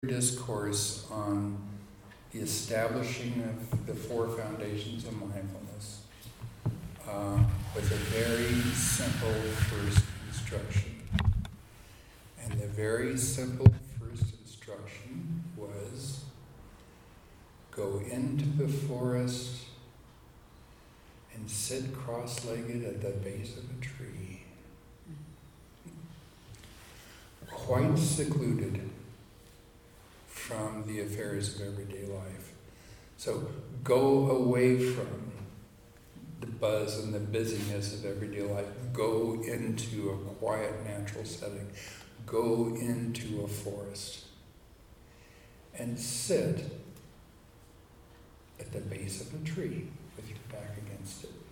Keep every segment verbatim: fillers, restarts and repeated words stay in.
discourse on the establishing of the four foundations of mindfulness uh, with a very simple first instruction. And the very simple first instruction was, go into the forest and sit cross-legged at the base of a tree, quite secluded from the affairs of everyday life. So go away from the buzz and the busyness of everyday life. Go into a quiet, natural setting. Go into a forest and sit at the base of a tree with your back against it.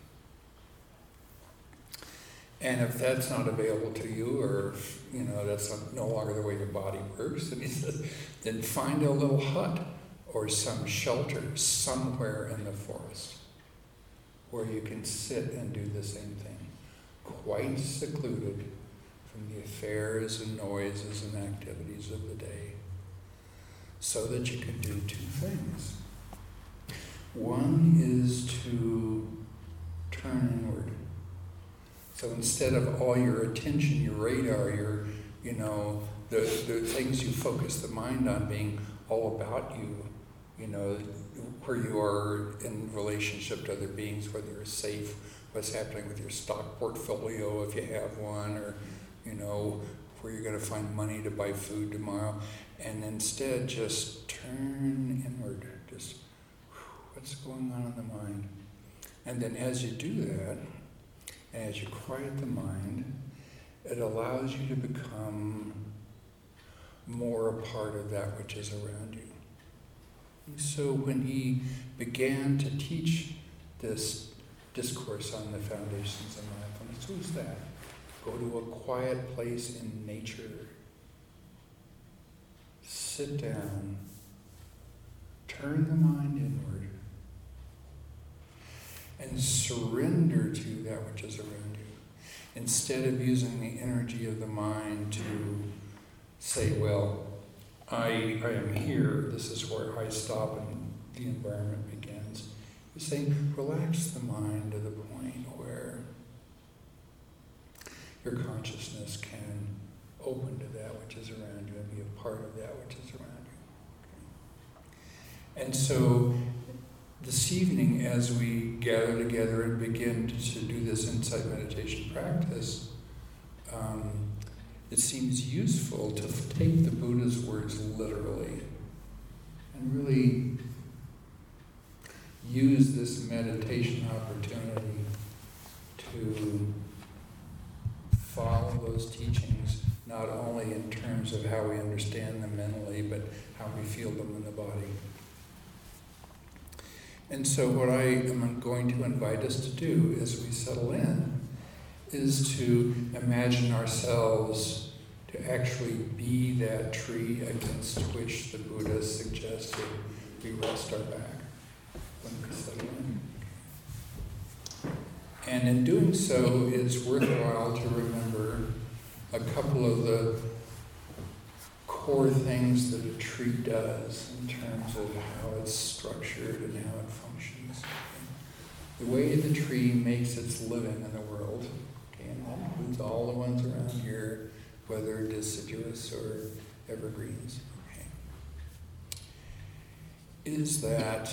And if that's not available to you, or if, you know, that's not, no longer the way your body works, and he says, then find a little hut or some shelter somewhere in the forest where you can sit and do the same thing, quite secluded from the affairs and noises and activities of the day, so that you can do two things. One is to turn inward. So instead of all your attention, your radar, your, you know, the, the things you focus the mind on being all about you, you know, where you are in relationship to other beings, whether you're safe, what's happening with your stock portfolio if you have one, or, you know, where you're going to find money to buy food tomorrow. And instead just turn inward, just what's going on in the mind. And then as you do that, as you quiet the mind, it allows you to become more a part of that which is around you. And so when he began to teach this discourse on the foundations of mindfulness, what was that? Go to a quiet place in nature. Sit down. Turn the mind inward. And surrender to that which is around you. Instead of using the energy of the mind to say, well, I, I am here, this is where I stop and the environment begins. You're saying, relax the mind to the point where your consciousness can open to that which is around you and be a part of that which is around you. Okay. And so, this evening, as we gather together and begin to do this insight meditation practice, um, it seems useful to take the Buddha's words literally and really use this meditation opportunity to follow those teachings, not only in terms of how we understand them mentally, but how we feel them in the body. And so what I am going to invite us to do as we settle in is to imagine ourselves to actually be that tree against which the Buddha suggested we rest our back when we settle in. And in doing so, it's worthwhile to remember a couple of the core things that a tree does in terms of how it's structured and how it functions. The way the tree makes its living in the world, okay, and that includes all the ones around here, whether deciduous or evergreens, okay, is that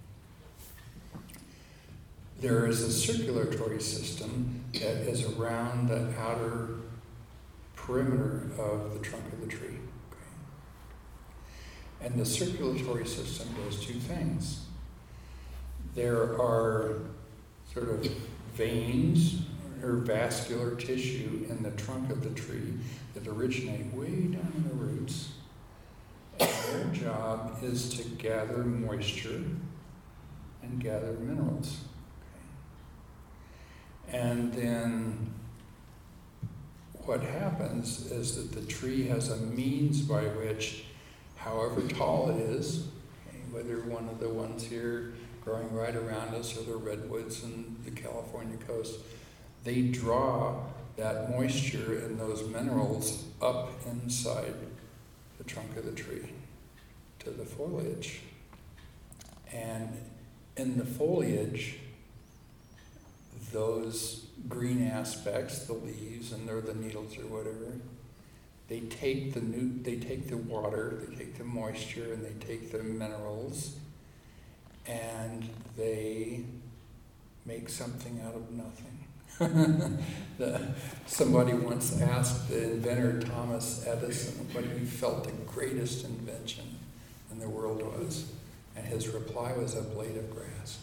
there is a circulatory system that is around the outer perimeter of the trunk of the tree. And the circulatory system does two things. There are sort of veins or vascular tissue in the trunk of the tree that originate way down in the roots. And their job is to gather moisture and gather minerals. Okay. And then what happens is that the tree has a means by which, however tall it is, okay, whether one of the ones here growing right around us or the redwoods and the California coast, they draw that moisture and those minerals up inside the trunk of the tree. to the foliage. And in the foliage, those green aspects, the leaves and they're the needles or whatever, they take the new, they take the water, they take the moisture, and they take the minerals, and they make something out of nothing. the, somebody once asked the inventor Thomas Edison what he felt the greatest invention in the world was, and his reply was a blade of grass.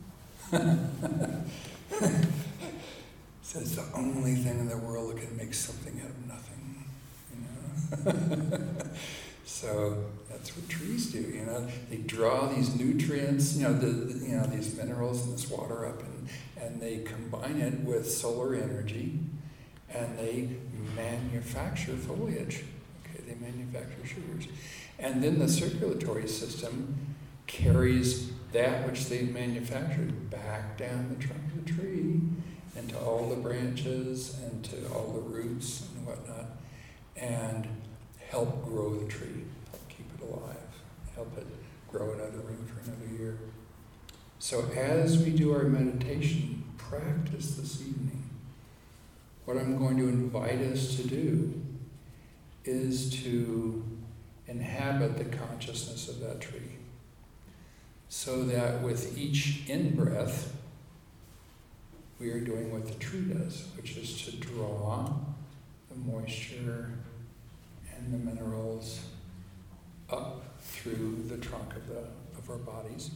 So it's the only thing in the world that can make something out of nothing, you know. So that's what trees do, you know. They draw these nutrients, you know, the, the you know these minerals and this water up, and and they combine it with solar energy, and they manufacture foliage. Okay, they manufacture sugars, and then the circulatory system carries that which they've manufactured back down the trunk of the tree into all the branches and to all the roots and whatnot, and help grow the tree, help keep it alive, help it grow another root for another year. So as we do our meditation practice this evening, what I'm going to invite us to do is to inhabit the consciousness of that tree, so that with each in-breath, we are doing what the tree does, which is to draw the moisture and the minerals up through the trunk of the of our bodies.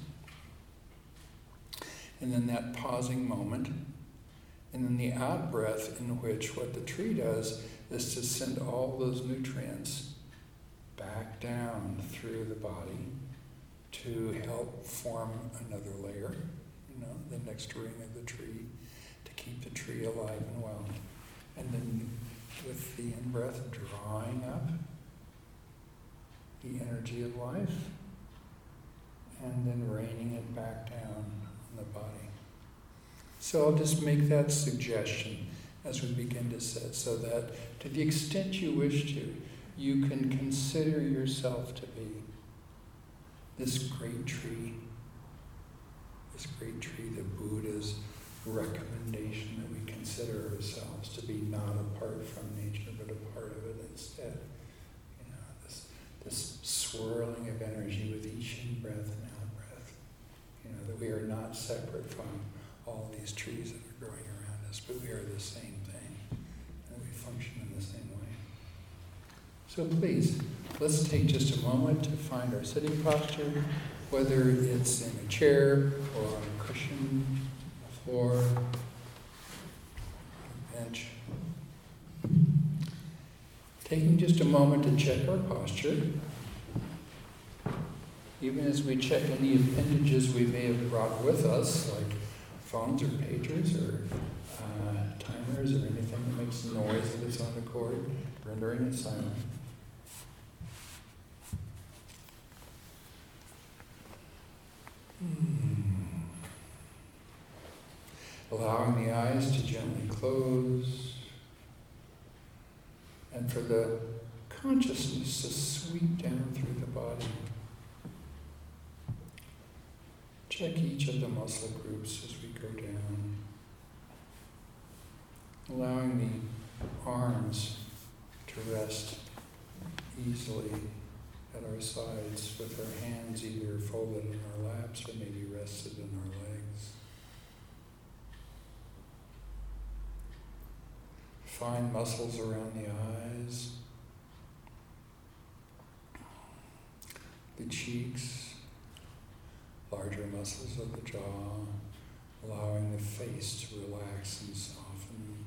And then that pausing moment, and then the out-breath, in which what the tree does is to send all those nutrients back down through the body to help form another layer, you know, the next ring of the tree, to keep the tree alive and well. And then with the in-breath, drawing up the energy of life, and then raining it back down on the body. So I'll just make that suggestion as we begin to sit, so that to the extent you wish to, you can consider yourself to be this great tree, this great tree, the Buddha's recommendation that we consider ourselves to be not apart from nature, but a part of it instead. You know, this this swirling of energy with each in-breath and out-breath. You know, that we are not separate from all these trees that are growing around us, but we are the same thing, and we function in the same way. So please, let's take just a moment to find our sitting posture, whether it's in a chair or on a cushion, the floor, a bench. Taking just a moment to check our posture, even as we check any appendages we may have brought with us, like phones or pagers or uh, timers or anything that makes noise if it's on the cord, rendering it silent. Hmm. Allowing the eyes to gently close, and for the consciousness to sweep down through the body. Check each of the muscle groups as we go down. Allowing the arms to rest easily at our sides, with our hands either folded in our laps or maybe rested in our legs. Fine muscles around the eyes, the cheeks, larger muscles of the jaw, allowing the face to relax and soften.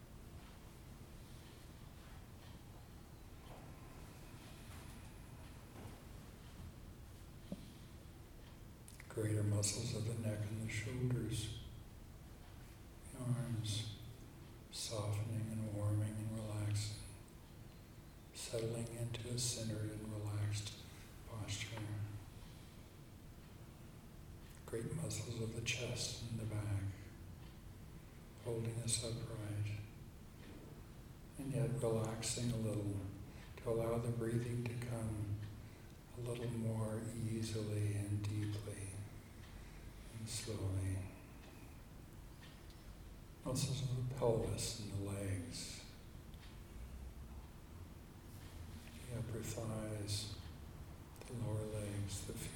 Greater muscles of the neck and the shoulders, the arms, softening and warming and relaxing, settling into a centered and relaxed posture. Great muscles of the chest and the back, holding us upright, and yet relaxing a little to allow the breathing to come a little more easily and deeply and slowly. Muscles of the pelvis and the legs, the upper thighs, the lower legs, the feet.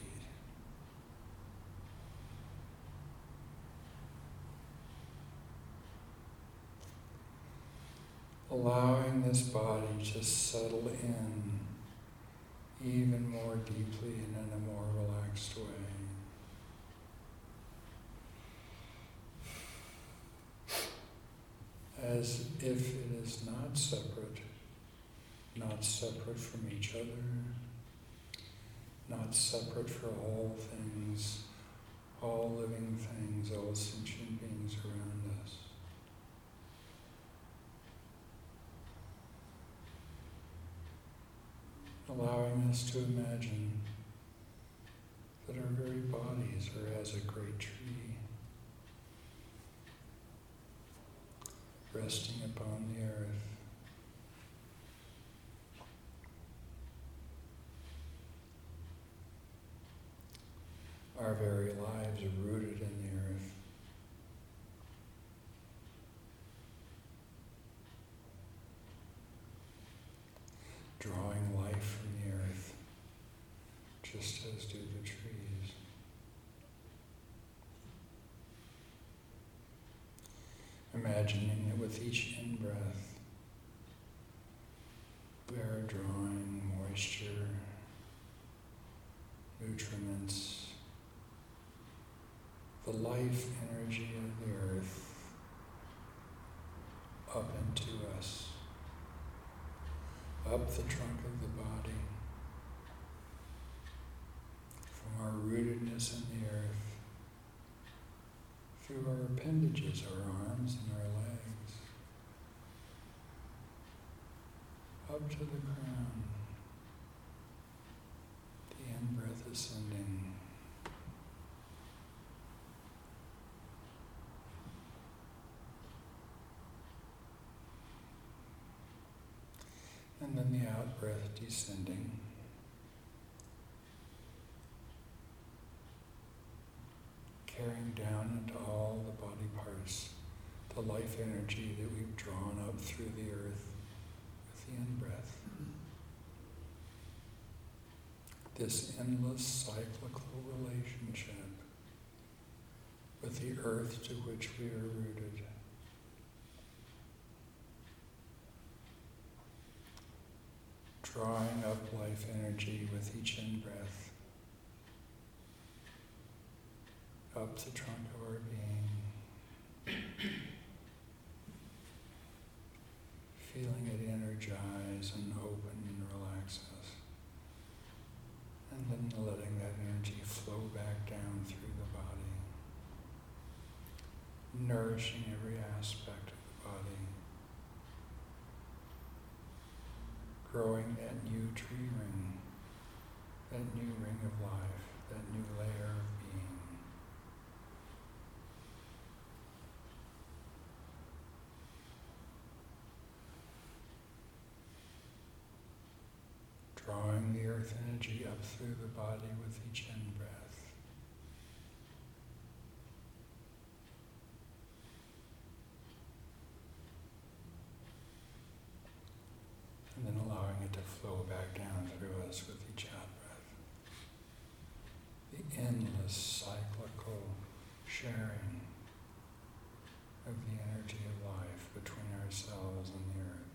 Allowing this body to settle in even more deeply and in a more relaxed way. As if it is not separate, not separate from each other, not separate for all things, all living things, all sentient beings around us. Allowing us to imagine that our very bodies are as a great tree, resting upon the earth. Our very lives are rooted in the earth. Drawing life from the earth, just as do the trees. Imagining that with each in-breath, we are drawing moisture, nutriments, the life energy of the earth up into us, up the trunk of the body, from our rootedness in the earth, through our appendages, our arms and our legs, up to the crown, the in-breath ascending. And then the out-breath descending. Carrying down into all the body parts the life energy that we've drawn up through the earth with the in-breath. This endless cyclical relationship with the earth to which we are rooted. Drawing up life energy with each in-breath, up the trunk of our being, feeling it energize and open and relax us, and then letting that energy flow back down through the body, nourishing every aspect of the body, growing that new tree ring, that new ring of life, that new layer of being. Drawing the earth energy up through the body with each in-breath. And then allowing it to flow back down through us with each out-breath. The endless cyclical sharing of the energy of life between ourselves and the earth.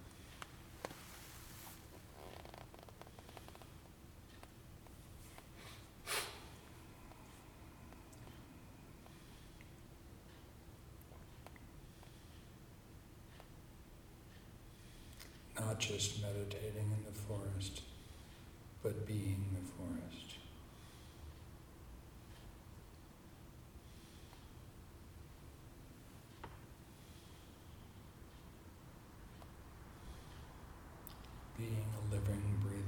Not just meditating in the forest, but being the forest. Being a living, breathing